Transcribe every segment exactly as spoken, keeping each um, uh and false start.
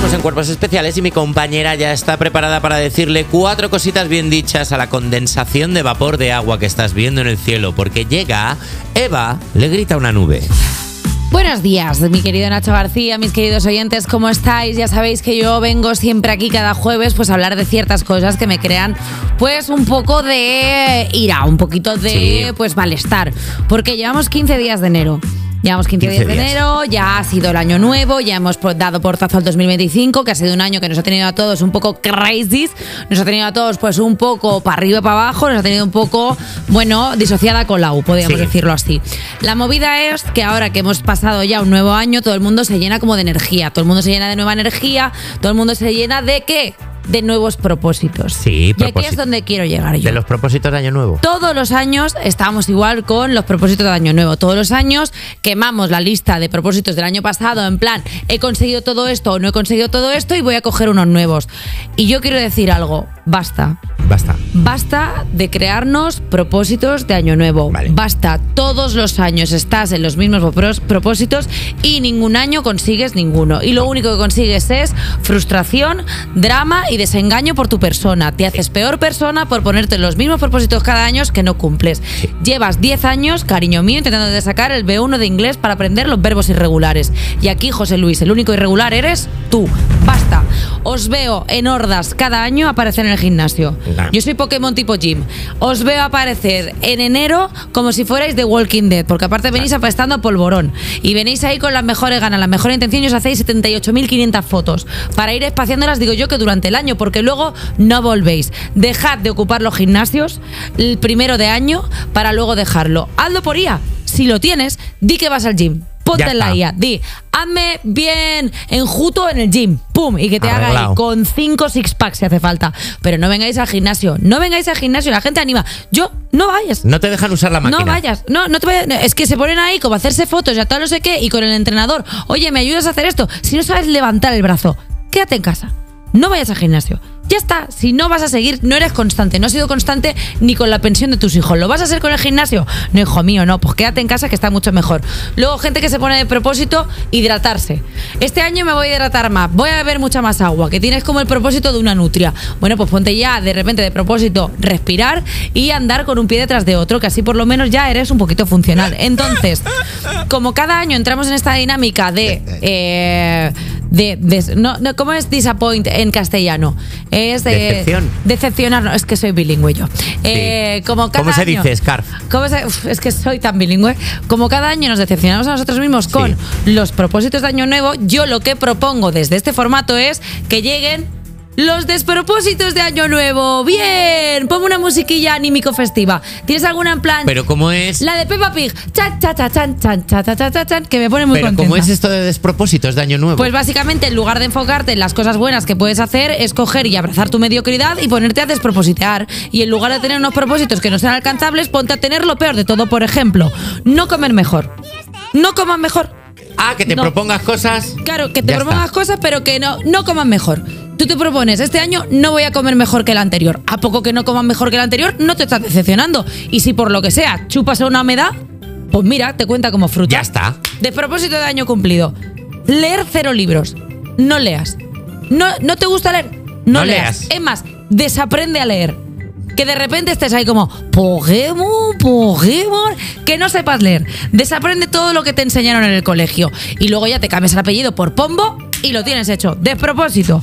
Seguimos en Cuerpos Especiales y mi compañera ya está preparada para decirle cuatro cositas bien dichas a la condensación de vapor de agua que estás viendo en el cielo, porque llega Eva, le grita a una nube. Buenos días, mi querido Nacho García, mis queridos oyentes, ¿cómo estáis? Ya sabéis que yo vengo siempre aquí cada jueves pues a hablar de ciertas cosas que me crean pues un poco de ira, un poquito de sí. pues malestar, porque llevamos quince días de enero. Llevamos quince días de enero, ya ha sido el año nuevo, ya hemos dado portazo al dos mil veinticinco, que ha sido un año que nos ha tenido a todos un poco crazy, nos ha tenido a todos pues un poco para arriba y para abajo, nos ha tenido un poco, bueno, disociada con la U, podríamos sí. decirlo así. La movida es que ahora que hemos pasado ya un nuevo año, todo el mundo se llena como de energía, todo el mundo se llena de nueva energía, todo el mundo se llena de ¿qué? De nuevos propósitos. Sí, y aquí es donde quiero llegar yo. De los propósitos de Año Nuevo. Todos los años estamos igual con los propósitos de Año Nuevo. Todos los años quemamos la lista de propósitos del año pasado en plan, he conseguido todo esto o no he conseguido todo esto y voy a coger unos nuevos. Y yo quiero decir algo, basta. Basta. Basta de crearnos propósitos de Año Nuevo. Vale. Basta. Todos los años estás en los mismos propósitos y ningún año consigues ninguno. Y lo único que consigues es frustración, drama y desengaño por tu persona. Te haces peor persona por ponerte los mismos propósitos cada año que no cumples. Sí. Llevas diez años, cariño mío, intentando de sacar el B uno de inglés para aprender los verbos irregulares. Y aquí, José Luis, el único irregular eres tú. Basta. Os veo en hordas cada año aparecer en el gimnasio. No. Yo soy Pokémon tipo gym. Os veo aparecer en enero como si fuerais The Walking Dead, porque aparte venís no. apestando polvorón. Y venís ahí con las mejores ganas, la mejor intención y os hacéis setenta y ocho mil quinientas fotos para ir espaciándolas, digo yo, que durante el año, porque luego no volvéis. Dejad de ocupar los gimnasios el primero de año para luego dejarlo. Hazlo por I A. Si lo tienes, di que vas al gym. Ponte en la I A, di, hazme bien enjuto en el gym, pum, y que te Arreglado. haga ahí con cinco six packs si hace falta. Pero no vengáis al gimnasio, no vengáis al gimnasio, la gente anima. Yo, no vayas. No te dejan usar la máquina. No vayas, no, no te vayas. Es que se ponen ahí como a hacerse fotos y a tal no sé qué, y con el entrenador, oye, ¿me ayudas a hacer esto? Si no sabes levantar el brazo, quédate en casa, no vayas al gimnasio. Ya está, si no vas a seguir, no eres constante, no has sido constante ni con la pensión de tus hijos. ¿Lo vas a hacer con el gimnasio? No, hijo mío, no, pues quédate en casa que está mucho mejor. Luego, gente que se pone de propósito, hidratarse. Este año me voy a hidratar más, voy a beber mucha más agua, que tienes como el propósito de una nutria. Bueno, pues ponte ya de repente de propósito respirar y andar con un pie detrás de otro, que así por lo menos ya eres un poquito funcional. Entonces, como cada año entramos en esta dinámica de... Eh, de, de no, no, ¿cómo es disappoint en castellano? Es de decepción. Decepcionar, no, es que soy bilingüe yo. Eh, sí. como cada ¿Cómo se año, dice, Scarf? ¿cómo se, uf, es que soy tan bilingüe. Como cada año nos decepcionamos a nosotros mismos con sí. los propósitos de Año Nuevo, yo lo que propongo desde este formato es que lleguen los despropósitos de Año Nuevo. Bien, ponme una musiquilla anímico festiva. ¿Tienes alguna en plan? Pero ¿cómo es? La de Peppa Pig. Chan, chan, chan, chan, chan, chan, chan, chan, chan, que me pone muy Pero contenta. ¿cómo es esto de despropósitos de Año Nuevo? Pues básicamente, en lugar de enfocarte en las cosas buenas que puedes hacer, es coger y abrazar tu mediocridad y ponerte a despropositear. Y en lugar de tener unos propósitos que no sean alcanzables, ponte a tener lo peor de todo. Por ejemplo, no comer mejor. No comas mejor. Ah, que te no. propongas cosas. Claro, que te ya propongas está. cosas, pero que no, no comas mejor. Tú te propones, este año no voy a comer mejor que el anterior. ¿A poco que no comas mejor que el anterior? No te estás decepcionando. Y si por lo que sea chupas a una humedad, pues mira, te cuenta como fruta. Ya está. Despropósito de año cumplido. Leer cero libros. No leas. ¿No, no te gusta leer? No, no leas. leas. Es más, desaprende a leer. Que de repente estés ahí como Pokémon, Pokémon, que no sepas leer. Desaprende todo lo que te enseñaron en el colegio. Y luego ya te cambias el apellido por Pombo y lo tienes hecho. Despropósito.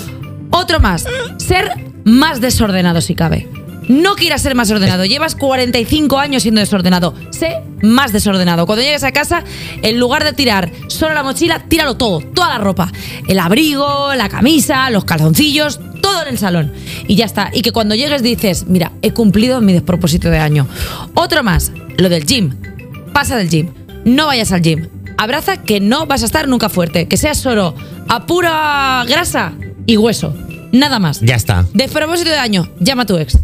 Otro más. Ser más desordenado si cabe. No quieras ser más ordenado. Llevas cuarenta y cinco años siendo desordenado. Sé más desordenado. Cuando llegues a casa, en lugar de tirar solo la mochila, tíralo todo, toda la ropa. El abrigo, la camisa, los calzoncillos, todo en el salón. Y ya está. Y que cuando llegues dices, mira, he cumplido mi despropósito de año. Otro más, lo del gym. Pasa del gym. No vayas al gym. Abraza que no vas a estar nunca fuerte. Que seas solo a pura grasa y hueso. Nada más. Ya está. Despropósito de año, llama a tu ex.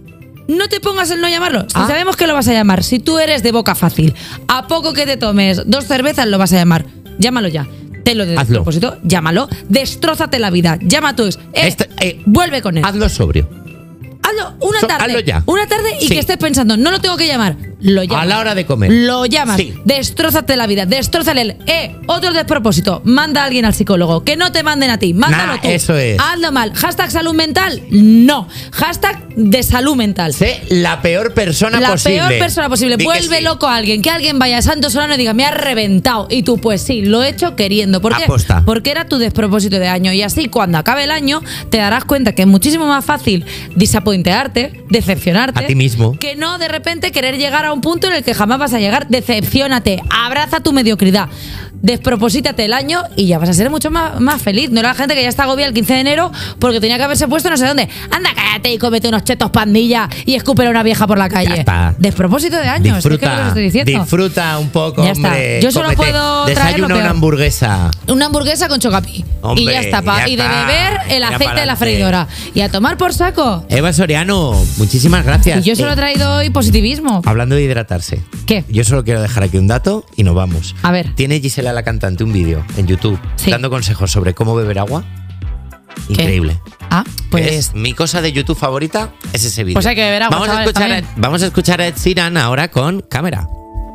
No te pongas el no llamarlo. Si ¿Ah? sabemos que lo vas a llamar. Si tú eres de boca fácil, a poco que te tomes dos cervezas lo vas a llamar. Llámalo ya. Te lo de Hazlo. propósito, llámalo. Destrózate la vida. Llama a tu ex. Eh, Este, eh, vuelve con él. Hazlo sobrio. Hazlo una So- tarde. hazlo ya. Una tarde y Sí. que estés pensando, no lo tengo que llamar. lo llamas. A la hora de comer. Lo llamas. Sí. Destrózate la vida, destrózale el. Eh, otro despropósito. Manda a alguien al psicólogo. Que no te manden a ti. Mándalo Nah, tú. eso es. Hazlo mal. Hashtag salud mental. No. Hashtag de salud mental. Sé la peor persona La posible. peor persona posible. Di que Vuelve sí. loco a alguien. Que alguien vaya a Santo Solano y diga, me ha reventado. Y tú, pues sí, lo he hecho queriendo. ¿Por qué? Aposta. Porque era tu despropósito de año. Y así, cuando acabe el año, te darás cuenta que es muchísimo más fácil disappointearte, decepcionarte. A ti mismo. Que no de repente querer llegar a un punto en el que jamás vas a llegar. Decepciónate. Abraza tu mediocridad. Despropósítate el año y ya vas a ser mucho más, más feliz. No era la gente que ya está agobiada el quince de enero porque tenía que haberse puesto no sé dónde. Anda, cállate y cómete unos chetos pandilla y escúpele a una vieja por la calle. Ya está. Despropósito de años. Disfruta, es que es lo que os estoy diciendo. disfruta un poco, Ya está. hombre. Yo solo Cómete- puedo traer lo Desayuna peor. una hamburguesa. Una hamburguesa con chocapi. Hombre, y ya está. pa- ya y de está. beber el Mira aceite de la pa'lante. freidora. Y a tomar por saco. Eva Soriano, muchísimas gracias. Y yo solo he Eh, traído hoy positivismo. Hablando de hidratarse. ¿Qué? Yo solo quiero dejar aquí un dato y nos vamos. A ver. Tiene Gisela la cantante un vídeo en YouTube Sí. dando consejos sobre cómo beber agua. Increíble. Ah, pues. Es mi cosa de YouTube favorita es ese vídeo. Pues hay que beber agua, Vamos a chavales, escuchar, a- también. vamos a escuchar a Ed Sheeran ahora con cámara.